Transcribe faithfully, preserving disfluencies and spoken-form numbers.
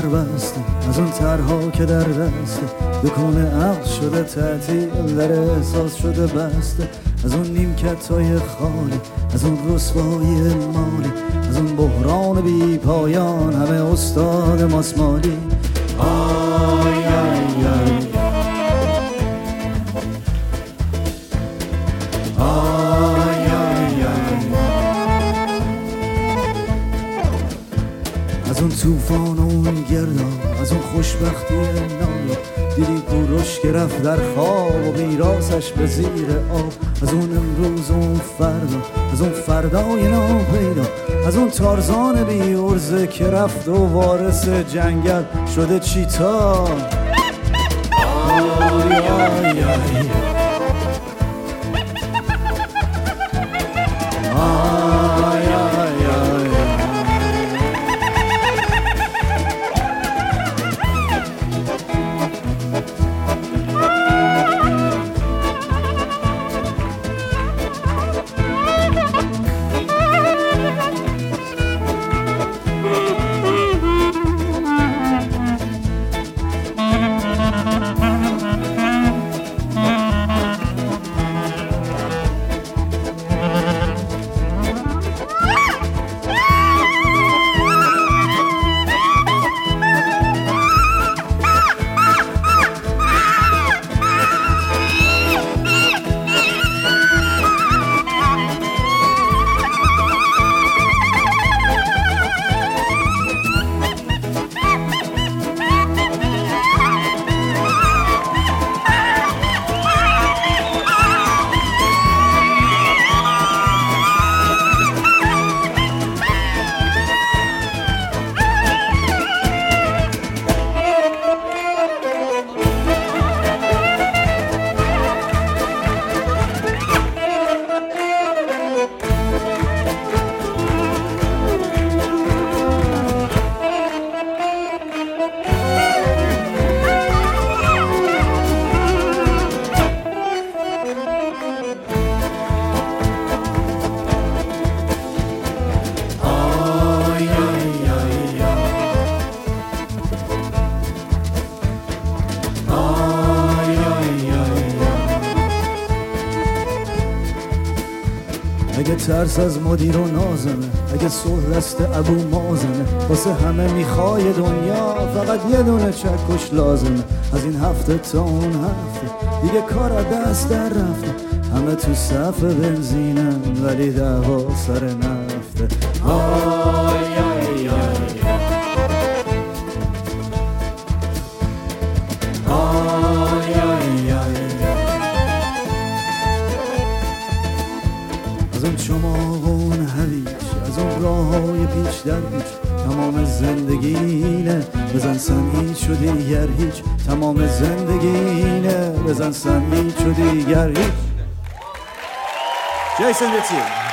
بسته، از اون ترها که در دسته دکون عقل شده تعطیل، در احساس شده بسته، از اون نیمکت‌های خالی، از اون رسوایی مالی، از اون بحران بی پایان، همه استاد ماسمالی. آی آی آی آی آی آی از اون توفان و اون گردان، از اون خوشبختی نایی، دیدی کوروش که رفت در خواب و میراثش به زیر آب، از اون امروز و اون فردا، از اون فردای ناپیدا، از اون تارزان بی عرضه که رفت و وارث جنگل شده چیتا. آی آی آی اگه ترس از مدیر و نازمه، اگه صلح دست ابو مازنه، واسه همه میخوای دنیا فقط یه دونه چکش لازمه. از این هفته تا اون هفته دیگه کار از دست در رفته، همه تو صف بنزینن ولی دعوا سر نفته. آی آی آی آی آی آی از اون چماق و اون هویج، از اون راه های پیچ در پیچ، تمام زندگی اینه بزن سن هیچ و دیگر هیچ، تمام زندگی اینه بزن سن هیچ و دیگر هیچ. جیسن ریتچی.